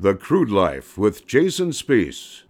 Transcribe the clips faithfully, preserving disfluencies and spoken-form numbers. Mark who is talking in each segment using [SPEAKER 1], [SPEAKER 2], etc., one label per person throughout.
[SPEAKER 1] The Crude Life with Jason Spees.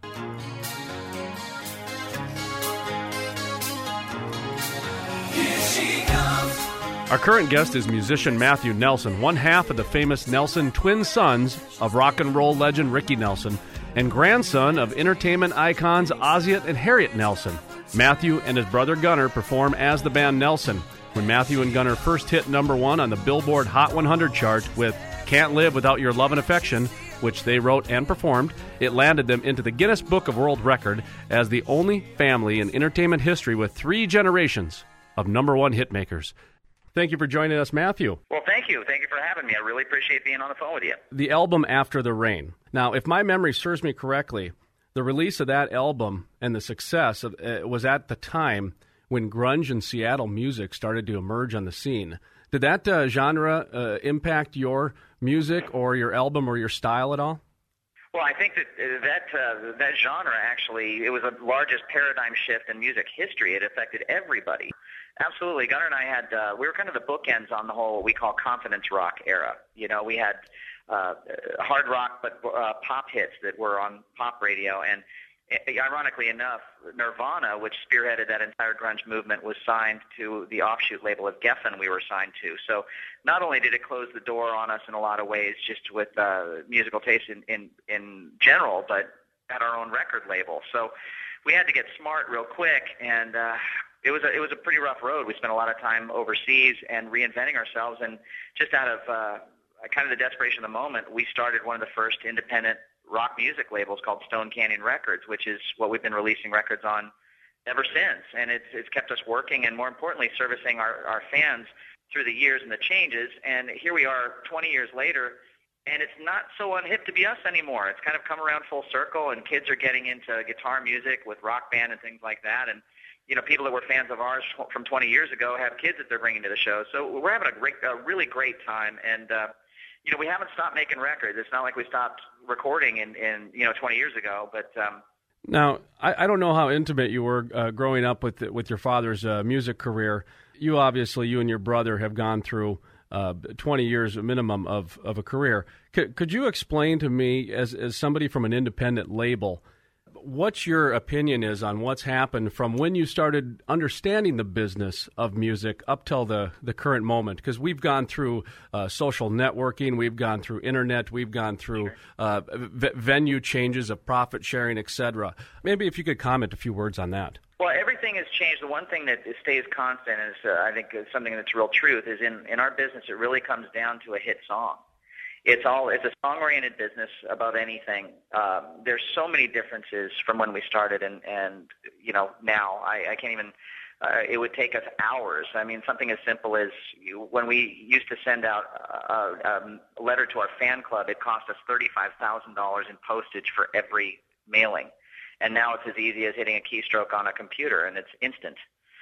[SPEAKER 2] Our current guest is musician Matthew Nelson, one half of the famous Nelson twin sons of rock and roll legend Ricky Nelson, and grandson of entertainment icons Ozzie and Harriet Nelson. Matthew and his brother Gunnar perform as the band Nelson. When Matthew and Gunnar first hit number one on the Billboard Hot one hundred chart with Can't Live Without Your Love and Affection, which they wrote and performed, it landed them into the Guinness Book of World Record as the only family in entertainment history with three generations of number one hitmakers. Thank you for joining us, Matthew.
[SPEAKER 3] Well, thank you. Thank you for having me. I really appreciate being on the phone with you.
[SPEAKER 2] The album After the Rain. Now, if my memory serves me correctly, the release of that album and the success of, uh, was at the time when grunge and Seattle music started to emerge on the scene. Did that uh, genre uh, impact your music or your album or your style at all?
[SPEAKER 3] Well, I think that uh, that uh, that genre actually, it was the largest paradigm shift in music history. It affected everybody. Absolutely. Gunnar and I had, uh, we were kind of the bookends on the whole what we call confidence rock era. You know, we had uh, hard rock, but uh, pop hits that were on pop radio. And ironically enough, Nirvana, which spearheaded that entire grunge movement, was signed to the offshoot label of Geffen we were signed to. So not only did it close the door on us in a lot of ways, just with uh, musical taste in, in, in general, but at our own record label. So we had to get smart real quick, and uh, it was a, it was a pretty rough road. We spent a lot of time overseas and reinventing ourselves, and just out of uh, kind of the desperation of the moment, we started one of the first independent rock music labels called Stone Canyon Records, which is what we've been releasing records on ever since. And it's it's kept us working and, more importantly, servicing our, our fans through the years and the changes. And here we are twenty years later, and it's not so unhip to be us anymore. It's kind of come around full circle, and kids are getting into guitar music with Rock Band and things like that. And, you know, people that were fans of ours from twenty years ago have kids that they're bringing to the show. So we're having a, great, a really great time. And, uh, you know, we haven't stopped making records. It's not like we stopped recording in, in you know, twenty years ago. But um,
[SPEAKER 2] now, I, I don't know how intimate you were uh, growing up with with your father's uh, music career. You obviously, you and your brother have gone through uh, twenty years minimum of, of a career. C- could you explain to me, as as somebody from an independent label, what your opinion is on what's happened from when you started understanding the business of music up till the, the current moment? Because we've gone through uh, social networking, we've gone through internet, we've gone through uh, v- venue changes of profit sharing, et cetera. Maybe if you could comment a few words on that.
[SPEAKER 3] Well, everything has changed. The one thing that stays constant is, uh, I think, is something that's real truth, is in, in our business it really comes down to a hit song. It's all it's a song-oriented business above anything. Um, there's so many differences from when we started and, and you know, now. I, I can't even uh, – it would take us hours. I mean, something as simple as you, when we used to send out a, a, a letter to our fan club, it cost us thirty-five thousand dollars in postage for every mailing. And now it's as easy as hitting a keystroke on a computer, and it's instant.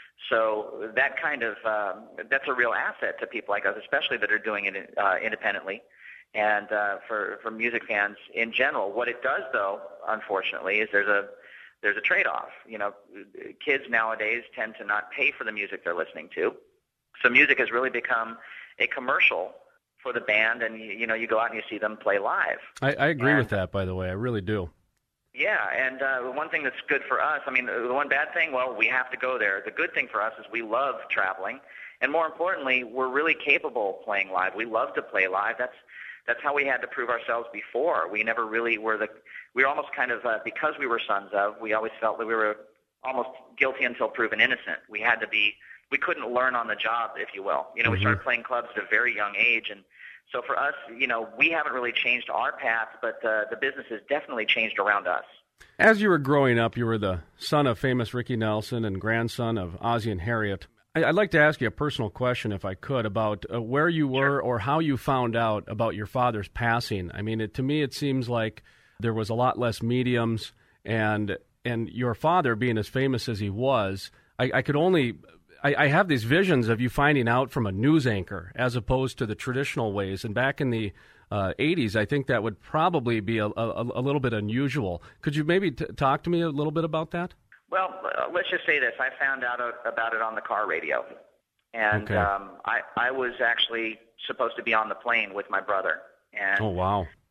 [SPEAKER 3] So that kind of um, – that's a real asset to people like us, especially that are doing it uh, independently. And uh, for for music fans in general, what it does, though, unfortunately, is there's a there's a trade-off. You know, kids nowadays tend to not pay for the music they're listening to, so music has really become a commercial for the band. And you, you know, you go out and you see them play live.
[SPEAKER 2] I, I agree
[SPEAKER 3] and,
[SPEAKER 2] with that, by the way. I really do.
[SPEAKER 3] Yeah, and uh, the one thing that's good for us, I mean, the one bad thing, well, we have to go there. The good thing for us is we love traveling, and more importantly, we're really capable of playing live. We love to play live. That's That's how we had to prove ourselves before. We never really were the – we were almost kind of uh, – because we were sons of, we always felt that we were almost guilty until proven innocent. We had to be – we couldn't learn on the job, if you will. You know, mm-hmm. We started playing clubs at a very young age. And so for us, you know, we haven't really changed our path, but uh, the business has definitely changed around us.
[SPEAKER 2] As you were growing up, you were the son of famous Ricky Nelson and grandson of Ozzie and Harriet. I'd like to ask you a personal question, if I could, about uh, where you were
[SPEAKER 3] Sure.
[SPEAKER 2] or how you found out about your father's passing. I mean, it, to me, it seems like there was a lot less mediums, and and your father, being as famous as he was, I, I could only I, I have these visions of you finding out from a news anchor as opposed to the traditional ways. And back in the uh, eighties, I think that would probably be a, a, a little bit unusual. Could you maybe t- talk to me a little bit about that?
[SPEAKER 3] Well, uh, let's just say this. I found out uh, about it on the car radio. And
[SPEAKER 2] okay.
[SPEAKER 3] um, I, I was actually supposed to be on the plane with my brother. And
[SPEAKER 2] oh, wow.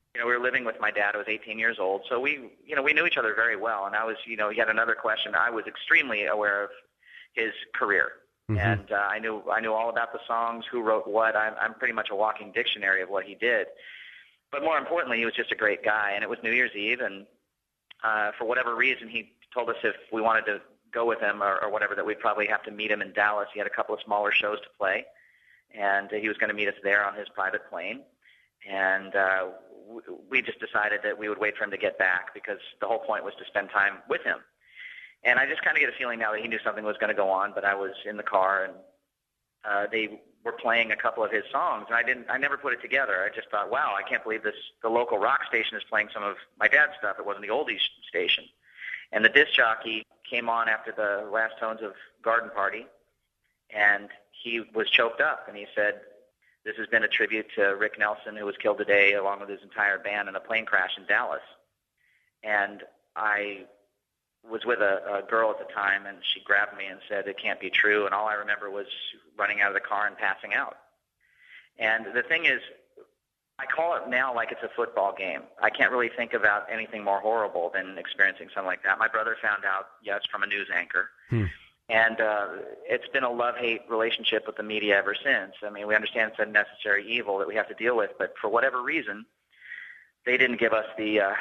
[SPEAKER 3] you know, we were living with my dad. I was eighteen years old, so we, you know, we knew each other very well. And I was, you know, yet another question. I was extremely aware of his career, mm-hmm. and uh, I knew I knew all about the songs, who wrote what. I'm, I'm pretty much a walking dictionary of what he did. But more importantly, he was just a great guy. And it was New Year's Eve, and uh, for whatever reason, he told us if we wanted to go with him or, or whatever, that we'd probably have to meet him in Dallas. He had a couple of smaller shows to play, and uh, he was going to meet us there on his private plane. And uh, w- we just decided that we would wait for him to get back, because the whole point was to spend time with him. And I just kind of get a feeling now that he knew something was going to go on, but I was in the car, and uh, they were playing a couple of his songs, and I didn't, I never put it together. I just thought, wow, I can't believe this, the local rock station is playing some of my dad's stuff. It wasn't the oldies station. And the disc jockey came on after the last tones of Garden Party, and he was choked up, and he said, this has been a tribute to Rick Nelson, who was killed today along with his entire band in a plane crash in Dallas. And I was with a, a girl at the time, and she grabbed me and said, it can't be true. And all I remember was running out of the car and passing out. And the thing is, I call it now like it's a football game. I can't really think about anything more horrible than experiencing something like that. My brother found out, yes, from a news anchor. Hmm. And uh, it's been a love-hate relationship with the media ever since. I mean, we understand it's a necessary evil that we have to deal with, but for whatever reason, they didn't give us the uh,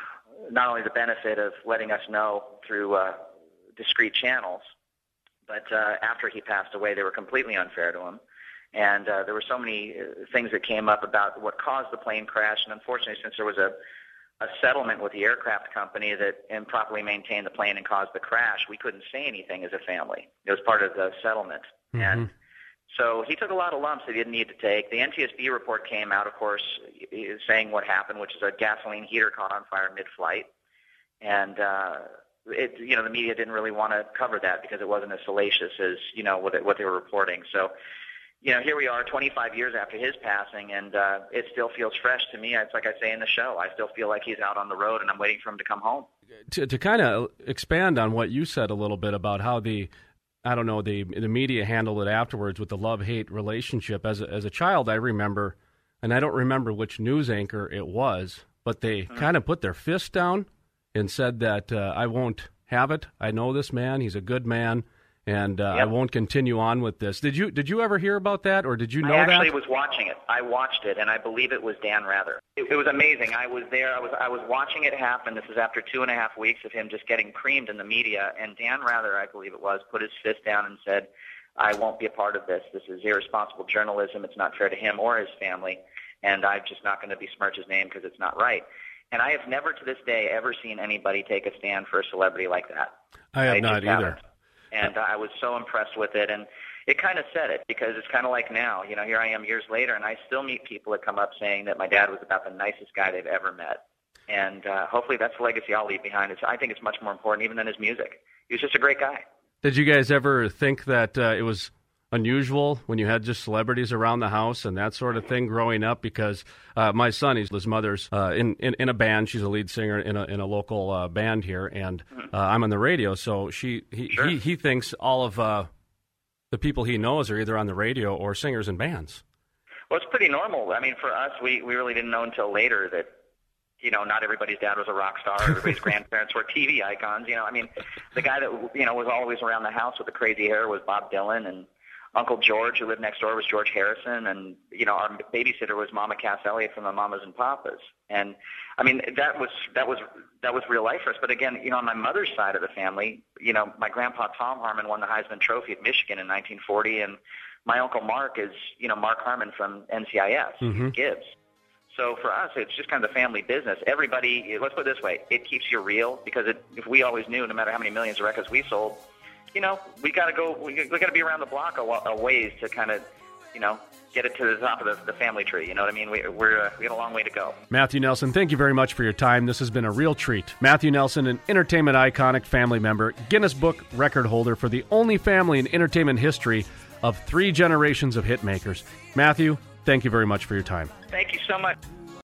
[SPEAKER 3] not only the benefit of letting us know through uh, discreet channels, but uh, after he passed away, they were completely unfair to him. And uh, there were so many uh, things that came up about what caused the plane crash, and unfortunately, since there was a a settlement with the aircraft company that improperly maintained the plane and caused the crash, we couldn't say anything as a family. It was part of the settlement. Mm-hmm. And so he took a lot of lumps that he didn't need to take. The N T S B report came out, of course, saying what happened, which is a gasoline heater caught on fire mid-flight. And, uh, it, you know, the media didn't really want to cover that because it wasn't as salacious as, you know, what, it, what they were reporting. So, you know, here we are twenty-five years after his passing, and uh, it still feels fresh to me. It's like I say in the show, I still feel like he's out on the road, and I'm waiting for him to come home.
[SPEAKER 2] To, to kind of expand on what you said a little bit about how the, I don't know, the the media handled it afterwards with the love-hate relationship. As a, as a child, I remember, and I don't remember which news anchor it was, but they mm-hmm. kind of put their fist down and said that uh, I won't have it. I know this man. He's a good man. And uh, yep. I won't continue on with this. Did you did you ever hear about that, or did you know that?
[SPEAKER 3] I actually that? was watching it. I watched it, and I believe it was Dan Rather. It, it was amazing. I was there. I was I was watching it happen. This is after two and a half weeks of him just getting creamed in the media. And Dan Rather, I believe it was, put his fist down and said, I won't be a part of this. This is irresponsible journalism. It's not fair to him or his family, and I'm just not going to besmirch his name because it's not right. And I have never to this day ever seen anybody take a stand for a celebrity like that.
[SPEAKER 2] I have I not either.
[SPEAKER 3] Haven't. And I was so impressed with it, and it kind of said it, because it's kind of like now, you know, here I am years later, and I still meet people that come up saying that my dad was about the nicest guy they've ever met. And uh, hopefully that's the legacy I'll leave behind. It's, I think it's much more important even than his music. He was just a great guy.
[SPEAKER 2] Did you guys ever think that uh, it was unusual when you had just celebrities around the house and that sort of thing growing up? Because uh, my son, he's his mother's uh, in, in in a band. She's a lead singer in a in a local uh, band here, and uh, I'm on the radio. So she he
[SPEAKER 3] sure.
[SPEAKER 2] he, he thinks all of uh, the people he knows are either on the radio or singers in bands.
[SPEAKER 3] Well, it's pretty normal. I mean, for us, we we really didn't know until later that, you know, not everybody's dad was a rock star. Everybody's grandparents were T V icons. You know, I mean, the guy that, you know, was always around the house with the crazy hair was Bob Dylan, and Uncle George, who lived next door, was George Harrison, and, you know, our babysitter was Mama Cass Elliot from the Mamas and Papas. And I mean, that was that was that was real life for us. But again, you know, on my mother's side of the family, you know, my grandpa Tom Harmon won the Heisman Trophy at Michigan in nineteen forty, and my uncle Mark is, you know, Mark Harmon from N C I S, mm-hmm. Gibbs. So for us, it's just kind of the family business. Everybody, let's put it this way, it keeps you real, because it, if we always knew, no matter how many millions of records we sold, you know, we got to go, we, we got to be around the block a, a ways to kind of, you know, get it to the top of the, the family tree. You know what I mean? We, we're, uh, we got a long way to go.
[SPEAKER 2] Matthew Nelson, thank you very much for your time. This has been a real treat. Matthew Nelson, an entertainment iconic family member, Guinness Book record holder for the only family in entertainment history of three generations of hit makers. Matthew, thank you very much for your time.
[SPEAKER 3] Thank you so much.